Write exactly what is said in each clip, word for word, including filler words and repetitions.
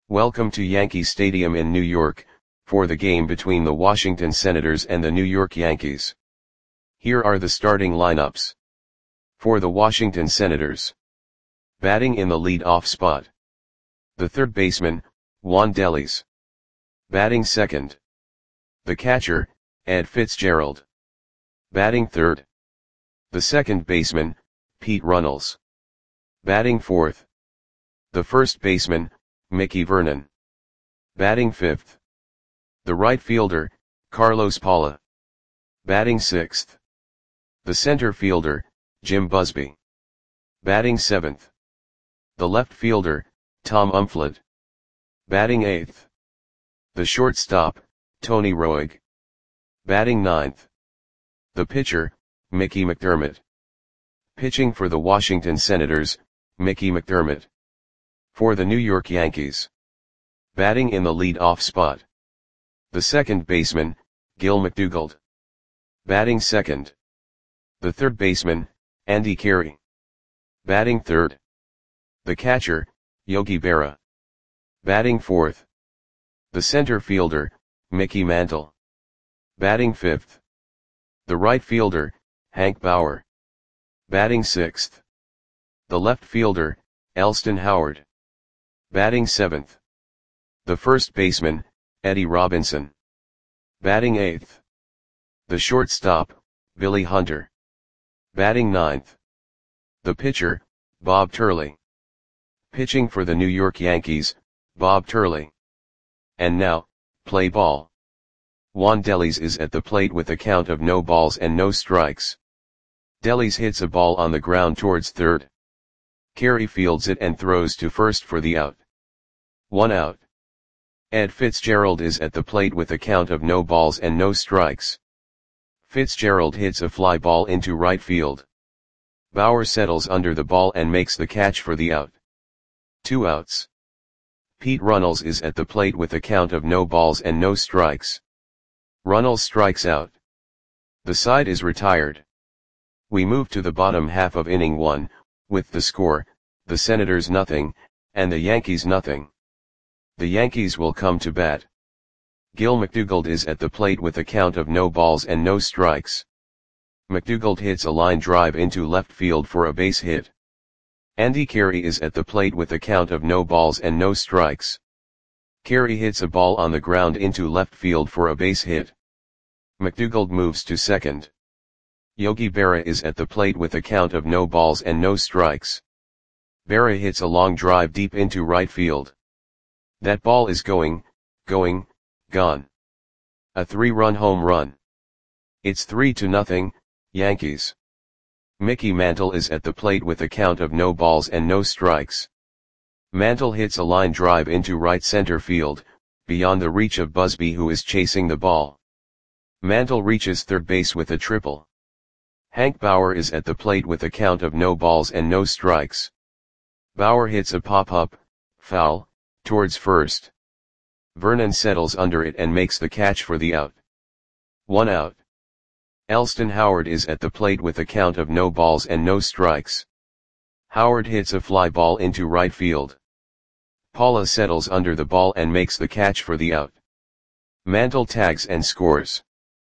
Welcome to Yankee Stadium in New York, for the game between the Washington Senators and the New York Yankees. Here are the starting lineups. For the Washington Senators. Batting in the lead-off spot. The third baseman, Juan Delis. Batting second. The catcher, Ed Fitzgerald. Batting third. The second baseman, Pete Runnels. Batting fourth. The first baseman, Mickey Vernon. Batting fifth. The right fielder, Carlos Paula. Batting sixth. The center fielder, Jim Busby. Batting seventh. The left fielder, Tom Umflett. Batting eighth. The shortstop, Tony Roig. Batting ninth. The pitcher, Mickey McDermott. Pitching for the Washington Senators, Mickey McDermott. For the New York Yankees. Batting in the lead-off spot. The second baseman, Gil McDougald. Batting second. The third baseman, Andy Carey. Batting third. The catcher, Yogi Berra. Batting fourth. The center fielder, Mickey Mantle. Batting fifth. The right fielder, Hank Bauer. Batting sixth. The left fielder, Elston Howard. Batting seventh. The first baseman, Eddie Robinson. Batting eighth. The shortstop, Billy Hunter. Batting ninth. The pitcher, Bob Turley. Pitching for the New York Yankees, Bob Turley. And now, play ball. Juan Delis is at the plate with a count of no balls and no strikes. Delis hits a ball on the ground towards third. Carey fields it and throws to first for the out. One out. Ed Fitzgerald is at the plate with a count of no balls and no strikes. Fitzgerald hits a fly ball into right field. Bauer settles under the ball and makes the catch for the out. Two outs. Pete Runnels is at the plate with a count of no balls and no strikes. Runnels strikes out. The side is retired. We move to the bottom half of inning one, with the score, the Senators nothing, and the Yankees nothing. The Yankees will come to bat. Gil McDougald is at the plate with a count of no balls and no strikes. McDougald hits a line drive into left field for a base hit. Andy Carey is at the plate with a count of no balls and no strikes. Carey hits a ball on the ground into left field for a base hit. McDougald moves to second. Yogi Berra is at the plate with a count of no balls and no strikes. Berra hits a long drive deep into right field. That ball is going, going, gone. A three-run home run. It's three to nothing, Yankees. Mickey Mantle is at the plate with a count of no balls and no strikes. Mantle hits a line drive into right center field, beyond the reach of Busby who is chasing the ball. Mantle reaches third base with a triple. Hank Bauer is at the plate with a count of no balls and no strikes. Bauer hits a pop-up, foul, towards first. Vernon settles under it and makes the catch for the out. One out. Elston Howard is at the plate with a count of no balls and no strikes. Howard hits a fly ball into right field. Paula settles under the ball and makes the catch for the out. Mantle tags and scores.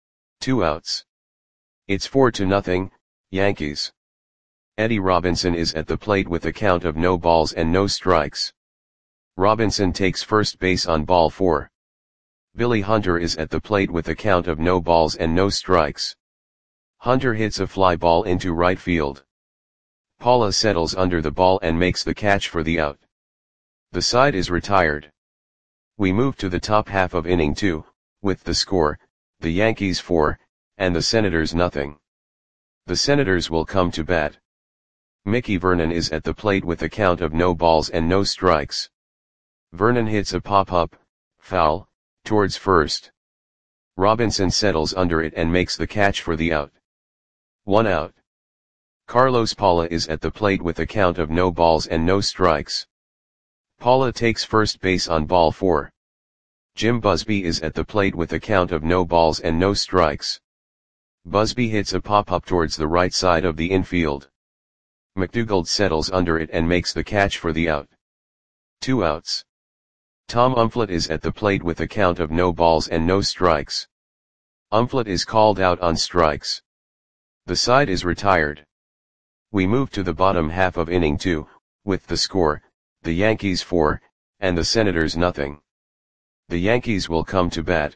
Two outs. It's four to nothing, Yankees. Eddie Robinson is at the plate with a count of no balls and no strikes. Robinson takes first base on ball four. Billy Hunter is at the plate with a count of no balls and no strikes. Hunter hits a fly ball into right field. Paula settles under the ball and makes the catch for the out. The side is retired. We move to the top half of inning two, with the score, the Yankees four, and the Senators nothing. The Senators will come to bat. Mickey Vernon is at the plate with a count of no balls and no strikes. Vernon hits a pop-up, foul, towards first. Robinson settles under it and makes the catch for the out. One out. Carlos Paula is at the plate with a count of no balls and no strikes. Paula takes first base on ball four. Jim Busby is at the plate with a count of no balls and no strikes. Busby hits a pop-up towards the right side of the infield. McDougald settles under it and makes the catch for the out. Two outs. Tom Umflett is at the plate with a count of no balls and no strikes. Umflett is called out on strikes. The side is retired. We move to the bottom half of inning two, with the score, the Yankees four, and the Senators nothing. The Yankees will come to bat.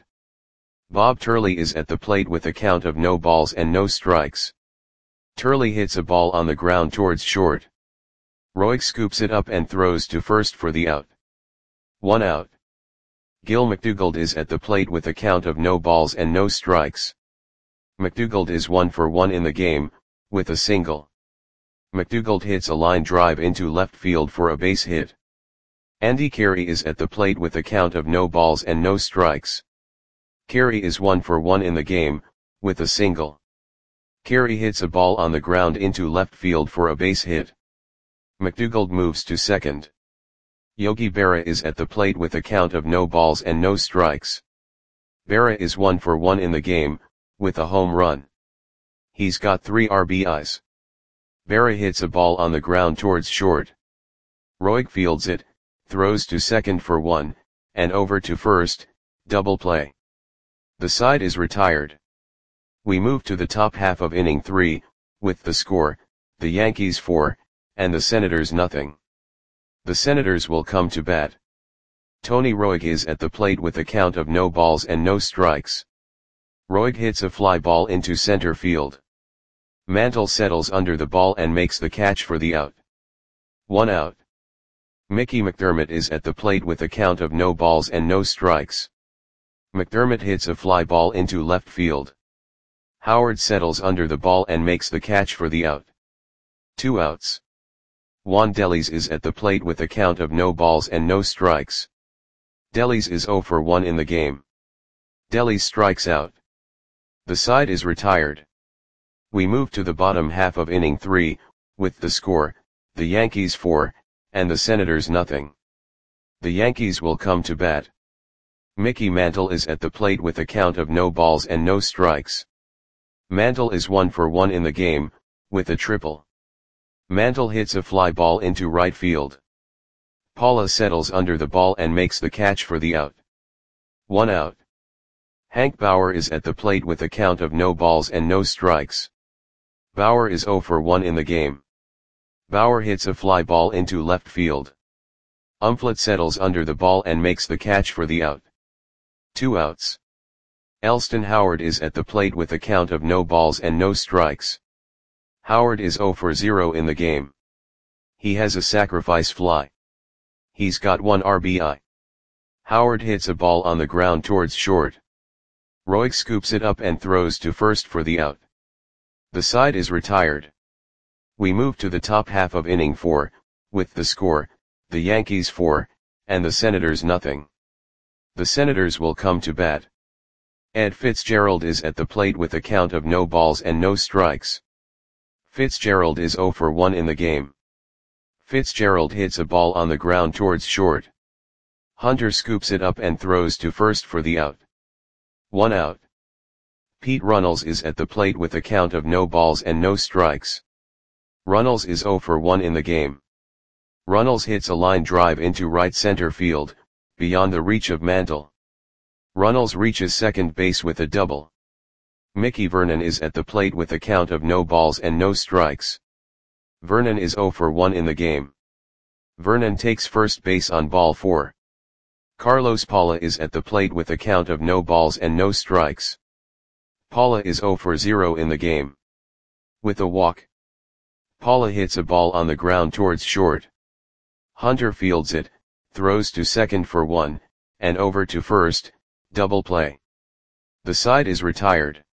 Bob Turley is at the plate with a count of no balls and no strikes. Turley hits a ball on the ground towards short. Roig scoops it up and throws to first for the out. One out. Gil McDougald is at the plate with a count of no balls and no strikes. McDougald is one for one in the game, with a single. McDougald hits a line drive into left field for a base hit. Andy Carey is at the plate with a count of no balls and no strikes. Carey is one for one in the game, with a single. Carey hits a ball on the ground into left field for a base hit. McDougald moves to second. Yogi Berra is at the plate with a count of no balls and no strikes. Berra is one for one in the game, with a home run. He's got three R B Is. Berra hits a ball on the ground towards short. Roig fields it, throws to second for one, and over to first, double play. The side is retired. We move to the top half of inning three, with the score, the Yankees four, and the Senators nothing. The Senators will come to bat. Tony Roig is at the plate with a count of no balls and no strikes. Roig hits a fly ball into center field. Mantle settles under the ball and makes the catch for the out. One out. Mickey McDermott is at the plate with a count of no balls and no strikes. McDermott hits a fly ball into left field. Howard settles under the ball and makes the catch for the out. Two outs. Juan Delis is at the plate with a count of no balls and no strikes. Delis is zero for one in the game. Delis strikes out. The side is retired. We move to the bottom half of inning three, with the score, the Yankees four, and the Senators nothing. The Yankees will come to bat. Mickey Mantle is at the plate with a count of no balls and no strikes. Mantle is one for one in the game, with a triple. Mantle hits a fly ball into right field. Paula settles under the ball and makes the catch for the out. One out. Hank Bauer is at the plate with a count of no balls and no strikes. Bauer is zero for one in the game. Bauer hits a fly ball into left field. Umflett settles under the ball and makes the catch for the out. Two outs. Elston Howard is at the plate with a count of no balls and no strikes. Howard is zero for zero in the game. He has a sacrifice fly. He's got one R B I. Howard hits a ball on the ground towards short. Roig scoops it up and throws to first for the out. The side is retired. We move to the top half of inning four, with the score, the Yankees four, and the Senators nothing. The Senators will come to bat. Ed Fitzgerald is at the plate with a count of no balls and no strikes. Fitzgerald is zero for one in the game. Fitzgerald hits a ball on the ground towards short. Hunter scoops it up and throws to first for the out. One out. Pete Runnels is at the plate with a count of no balls and no strikes. Runnels is zero for one in the game. Runnels hits a line drive into right center field, beyond the reach of Mantle. Runnels reaches second base with a double. Mickey Vernon is at the plate with a count of no balls and no strikes. Vernon is zero for one in the game. Vernon takes first base on ball four. Carlos Paula is at the plate with a count of no balls and no strikes. Paula is zero for zero in the game. With a walk. Paula hits a ball on the ground towards short. Hunter fields it, throws to second for one, and over to first, double play. The side is retired.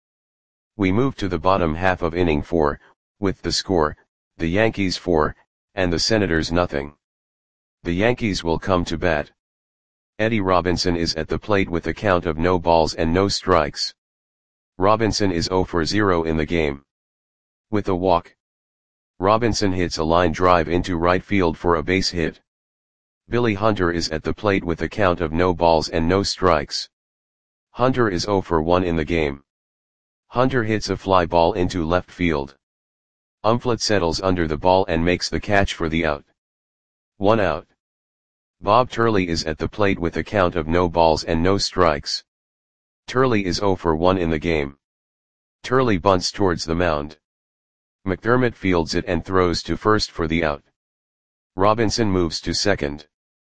We move to the bottom half of inning four, with the score, the Yankees four, and the Senators nothing. The Yankees will come to bat. Eddie Robinson is at the plate with a count of no balls and no strikes. Robinson is zero for zero in the game. With a walk. Robinson hits a line drive into right field for a base hit. Billy Hunter is at the plate with a count of no balls and no strikes. Hunter is zero for one in the game. Hunter hits a fly ball into left field. Umflett settles under the ball and makes the catch for the out. One out. Bob Turley is at the plate with a count of no balls and no strikes. Turley is zero for one in the game. Turley bunts towards the mound. McDermott fields it and throws to first for the out. Robinson moves to second.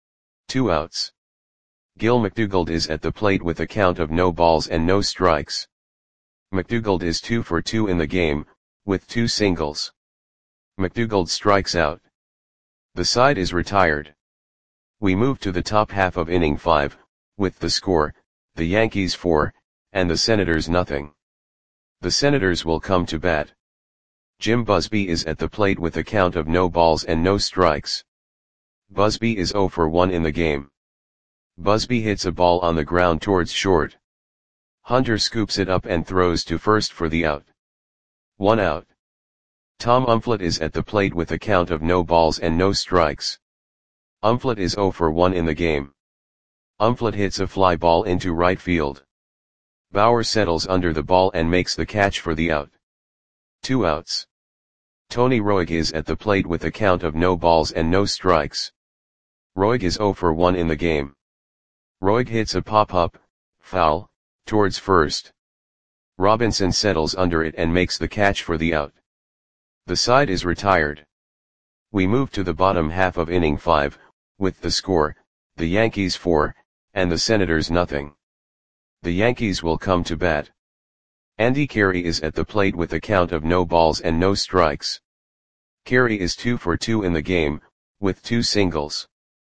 Two outs. Gil McDougald is at the plate with a count of no balls and no strikes. McDougald is two for two in the game, with two singles. McDougald strikes out. The side is retired. We move to the top half of inning five, with the score, the Yankees four, and the Senators nothing. The Senators will come to bat. Jim Busby is at the plate with a count of no balls and no strikes. Busby is zero for one in the game. Busby hits a ball on the ground towards short. Hunter scoops it up and throws to first for the out. One out. Tom Umflett is at the plate with a count of no balls and no strikes. Umflett is zero for one in the game. Umflett hits a fly ball into right field. Bauer settles under the ball and makes the catch for the out. Two outs. Tony Roig is at the plate with a count of no balls and no strikes. Roig is zero for one in the game. Roig hits a pop-up, foul, towards first. Robinson settles under it and makes the catch for the out. The side is retired. We move to the bottom half of inning five, with the score, the Yankees four, and the Senators nothing. The Yankees will come to bat. Andy Carey is at the plate with a count of no balls and no strikes. Carey is two for two in the game, with two singles.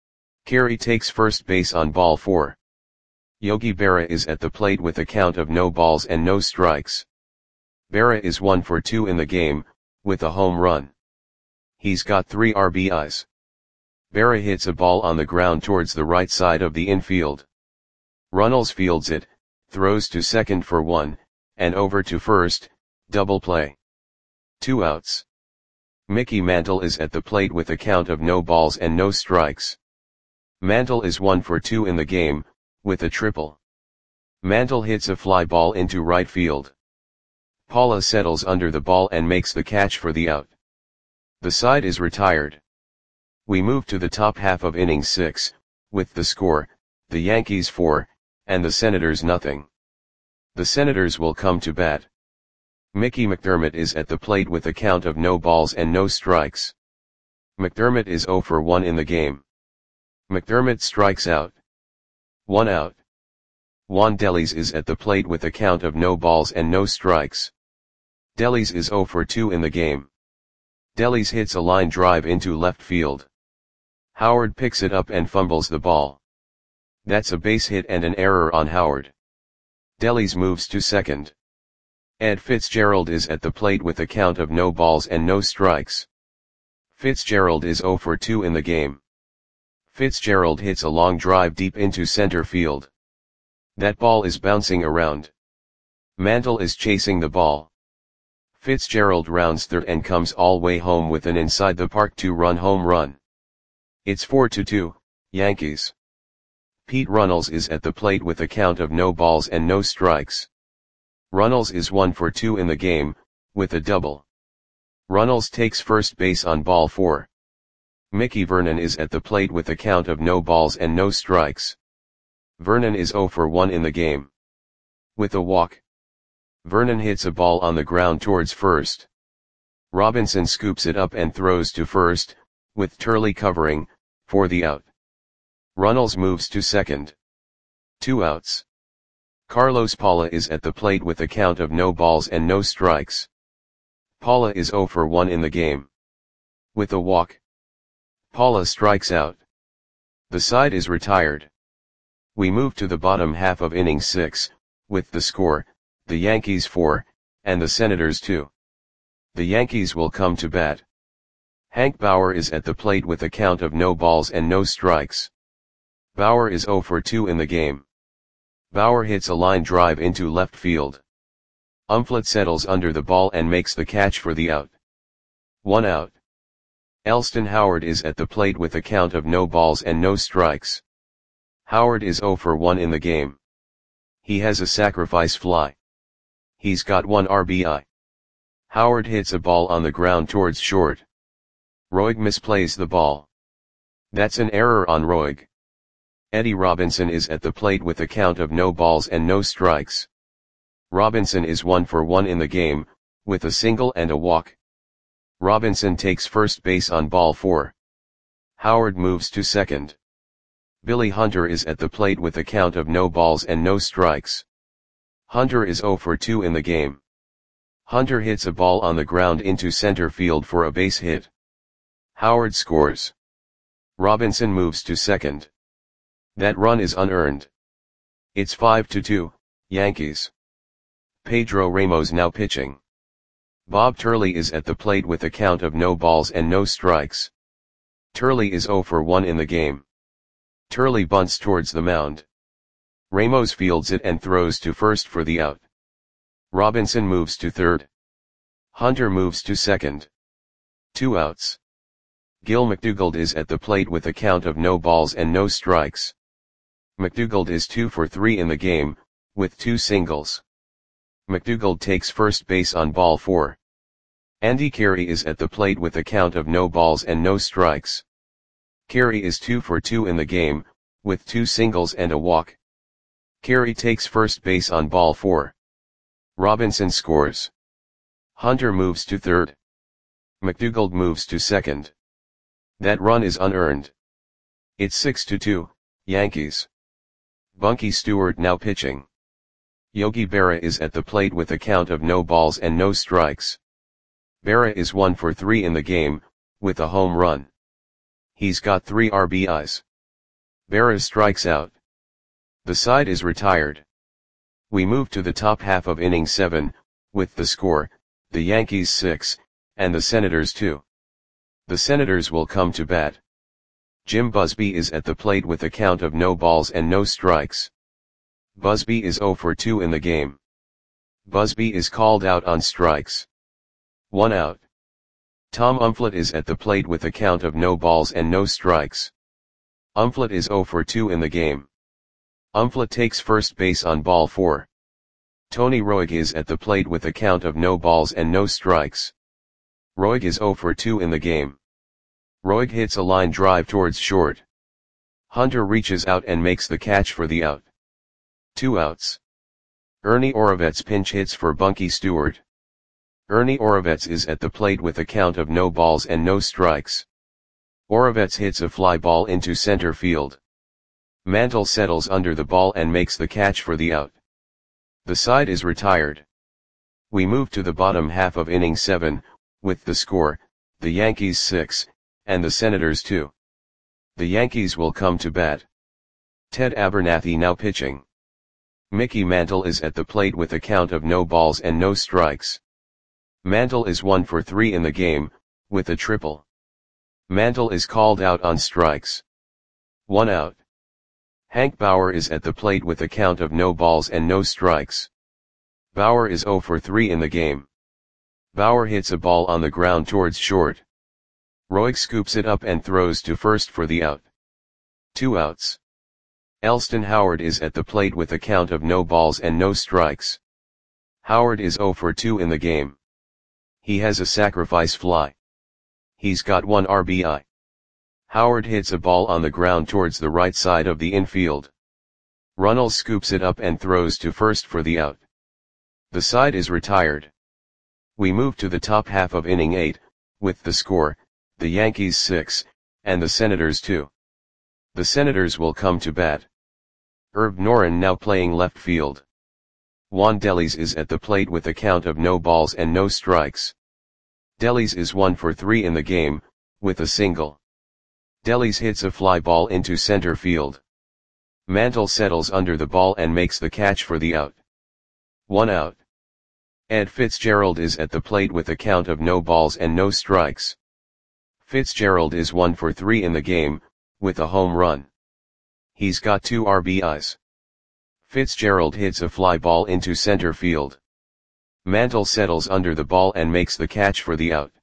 Carey takes first base on ball four. Yogi Berra is at the plate with a count of no balls and no strikes. Berra is one for two in the game, with a home run. He's got three R B Is. Berra hits a ball on the ground towards the right side of the infield. Runnels fields it, throws to second for one, and over to first, double play. Two outs. Mickey Mantle is at the plate with a count of no balls and no strikes. Mantle is one for two in the game, with a triple. Mantle hits a fly ball into right field. Paula settles under the ball and makes the catch for the out. The side is retired. We move to the top half of inning six, with the score, the Yankees four, and the Senators nothing. The Senators will come to bat. Mickey McDermott is at the plate with a count of no balls and no strikes. McDermott is zero for one in the game. McDermott strikes out. One out. Juan Delis is at the plate with a count of no balls and no strikes. Delis is zero for two in the game. Delis hits a line drive into left field. Howard picks it up and fumbles the ball. That's a base hit and an error on Howard. Delis moves to second. Ed Fitzgerald is at the plate with a count of no balls and no strikes. Fitzgerald is zero for two in the game. Fitzgerald hits a long drive deep into center field. That ball is bouncing around. Mantle is chasing the ball. Fitzgerald rounds third and comes all way home with an inside the park two-run home run. It's four to two, Yankees. Pete Runnels is at the plate with a count of no balls and no strikes. Runnels is one for two in the game, with a double. Runnels takes first base on ball four. Mickey Vernon is at the plate with a count of no balls and no strikes. Vernon is zero for one in the game. With a walk. Vernon hits a ball on the ground towards first. Robinson scoops it up and throws to first, with Turley covering, for the out. Runnels moves to second. Two outs. Carlos Paula is at the plate with a count of no balls and no strikes. Paula is zero for one in the game. With a walk. Paula strikes out. The side is retired. We move to the bottom half of inning six, with the score, the Yankees four, and the Senators two. The Yankees will come to bat. Hank Bauer is at the plate with a count of no balls and no strikes. Bauer is zero for two in the game. Bauer hits a line drive into left field. Umflett settles under the ball and makes the catch for the out. One out. Elston Howard is at the plate with a count of no balls and no strikes. Howard is zero for one in the game. He has a sacrifice fly. He's got one R B I. Howard hits a ball on the ground towards short. Roig misplays the ball. That's an error on Roig. Eddie Robinson is at the plate with a count of no balls and no strikes. Robinson is one for one in the game, with a single and a walk. Robinson takes first base on ball four. Howard moves to second. Billy Hunter is at the plate with a count of no balls and no strikes. Hunter is zero for two in the game. Hunter hits a ball on the ground into center field for a base hit. Howard scores. Robinson moves to second. That run is unearned. It's five to two, Yankees. Pedro Ramos now pitching. Bob Turley is at the plate with a count of no balls and no strikes. Turley is zero for one in the game. Turley bunts towards the mound. Ramos fields it and throws to first for the out. Robinson moves to third. Hunter moves to second. Two outs. Gil McDougald is at the plate with a count of no balls and no strikes. McDougald is two for three in the game, with two singles. McDougald takes first base on ball four. Andy Carey is at the plate with a count of no balls and no strikes. Carey is two for two in the game, with two singles and a walk. Carey takes first base on ball four. Robinson scores. Hunter moves to third. McDougald moves to second. That run is unearned. It's six to two, Yankees. Bunky Stewart now pitching. Yogi Berra is at the plate with a count of no balls and no strikes. Berra is one for three in the game, with a home run. He's got three R B Is. Berra strikes out. The side is retired. We move to the top half of inning seven, with the score, the Yankees six, and the Senators two. The Senators will come to bat. Jim Busby is at the plate with a count of no balls and no strikes. Busby is zero for two in the game. Busby is called out on strikes. One out. Tom Umflett is at the plate with a count of no balls and no strikes. Umflett is zero for two in the game. Umflett takes first base on ball four. Tony Roig is at the plate with a count of no balls and no strikes. Roig is zero for two in the game. Roig hits a line drive towards short. Hunter reaches out and makes the catch for the out. Two outs. Ernie Orovets pinch hits for Bunky Stewart. Ernie Orovets is at the plate with a count of no balls and no strikes. Orovets hits a fly ball into center field. Mantle settles under the ball and makes the catch for the out. The side is retired. We move to the bottom half of inning seven, with the score, the Yankees six, and the Senators two. The Yankees will come to bat. Ted Abernathy now pitching. Mickey Mantle is at the plate with a count of no balls and no strikes. Mantle is one for three in the game, with a triple. Mantle is called out on strikes. One out. Hank Bauer is at the plate with a count of no balls and no strikes. Bauer is zero for three in the game. Bauer hits a ball on the ground towards short. Roig scoops it up and throws to first for the out. Two outs. Elston Howard is at the plate with a count of no balls and no strikes. Howard is zero for two in the game. He has a sacrifice fly. He's got one R B I. Howard hits a ball on the ground towards the right side of the infield. Runnels scoops it up and throws to first for the out. The side is retired. We move to the top half of inning eight, with the score, the Yankees six, and the Senators two. The Senators will come to bat. Herb Noren now playing left field. Juan Delis is at the plate with a count of no balls and no strikes. Delis is one for three in the game, with a single. Delis hits a fly ball into center field. Mantle settles under the ball and makes the catch for the out. One out. Ed Fitzgerald is at the plate with a count of no balls and no strikes. Fitzgerald is one for three in the game, with a home run. He's got two R B Is. Fitzgerald hits a fly ball into center field. Mantle settles under the ball and makes the catch for the out.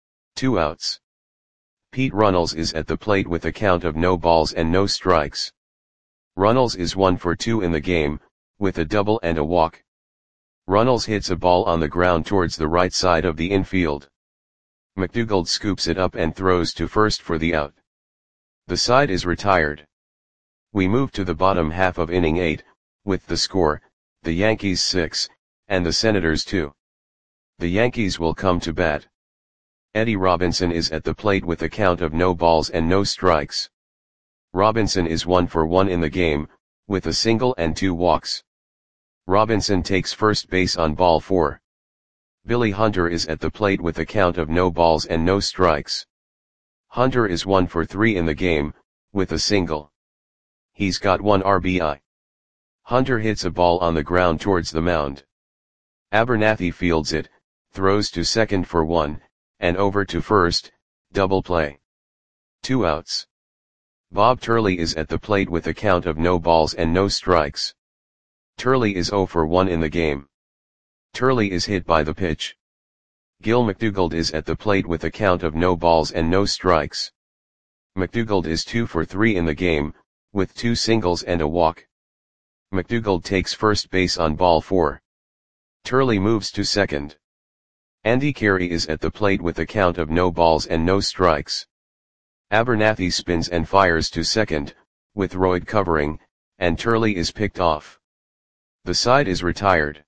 Two outs. Pete Runnels is at the plate with a count of no balls and no strikes. Runnels is one for two in the game, with a double and a walk. Runnels hits a ball on the ground towards the right side of the infield. McDougald scoops it up and throws to first for the out. The side is retired. We move to the bottom half of inning eight, with the score, the Yankees six, and the Senators two. The Yankees will come to bat. Eddie Robinson is at the plate with a count of no balls and no strikes. Robinson is one for one in the game, with a single and two walks. Robinson takes first base on ball four. Billy Hunter is at the plate with a count of no balls and no strikes. Hunter is one for three in the game, with a single. He's got one R B I. Hunter hits a ball on the ground towards the mound. Abernathy fields it, throws to second for one, and over to first, double play. Two outs. Bob Turley is at the plate with a count of no balls and no strikes. Turley is zero for one in the game. Turley is hit by the pitch. Gil McDougald is at the plate with a count of no balls and no strikes. McDougald is two for three in the game, with two singles and a walk. McDougald takes first base on ball four. Turley moves to second. Andy Carey is at the plate with a count of no balls and no strikes. Abernathy spins and fires to second, with Royd covering, and Turley is picked off. The side is retired.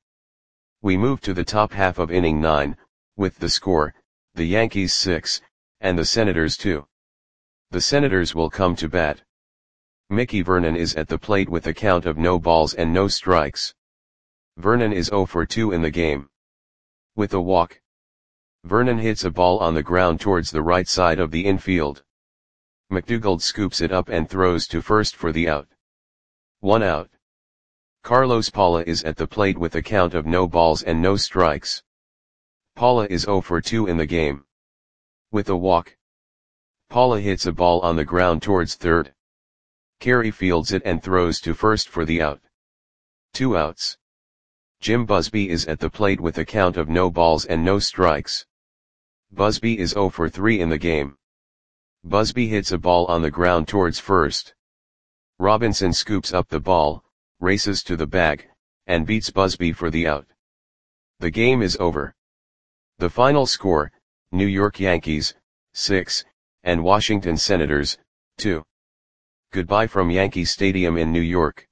We move to the top half of inning nine, with the score, the Yankees six, and the Senators two. The Senators will come to bat. Mickey Vernon is at the plate with a count of no balls and no strikes. Vernon is zero for two in the game. With a walk. Vernon hits a ball on the ground towards the right side of the infield. McDougald scoops it up and throws to first for the out. One out. Carlos Paula is at the plate with a count of no balls and no strikes. Paula is zero for two in the game. With a walk. Paula hits a ball on the ground towards third. Carey fields it and throws to first for the out. Two outs. Jim Busby is at the plate with a count of no balls and no strikes. Busby is zero for three in the game. Busby hits a ball on the ground towards first. Robinson scoops up the ball, races to the bag, and beats Busby for the out. The game is over. The final score, New York Yankees, six, and Washington Senators, two. Goodbye from Yankee Stadium in New York.